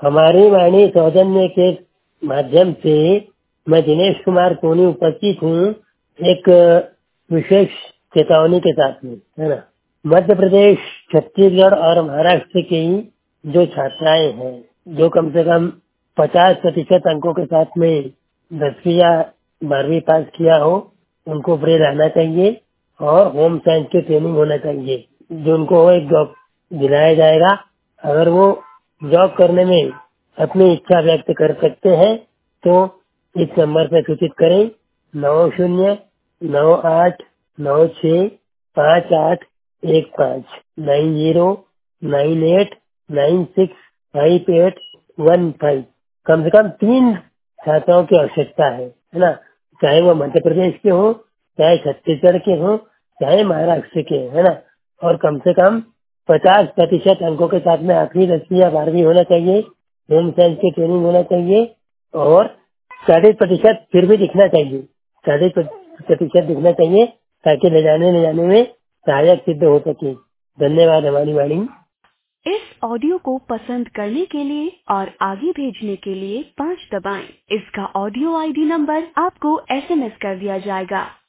हमारी वाणी सौजन्य के माध्यम से मैं दिनेश कुमार सोनी उपस्थित हूँ एक विशेष चेतावनी के साथ में, है ना। मध्य प्रदेश, छत्तीसगढ़ और महाराष्ट्र की जो छात्राएं हैं जो कम से कम 50% अंकों के साथ में 10वीं या 12वीं पास किया हो, उनको फ्री रहना चाहिए और होम साइंस की ट्रेनिंग होना चाहिए, जो उनको एक जॉब दिलाया जाएगा। अगर वो जॉब करने में अपनी इच्छा व्यक्त कर सकते हैं तो इस नंबर पर सूचित करें 9098965815 9098965815। कम से कम 3 छात्राओं की आवश्यकता है ना। चाहे वो मध्य प्रदेश के हो, चाहे छत्तीसगढ़ के हो, चाहे महाराष्ट्र के, है ना। और कम से कम 50% अंकों के साथ में आखिरी 10वीं या 12वीं होना चाहिए, होम साइंस की ट्रेनिंग होना चाहिए और 40% फिर भी दिखना चाहिए, 40% दिखना चाहिए ताकि ले जाने में सहायक सिद्ध हो सके। धन्यवाद। हमारी वाणी। इस ऑडियो को पसंद करने के लिए और आगे भेजने के लिए 5 दबाएं। इसका ऑडियो आईडी नंबर आपको SMS कर दिया जाएगा।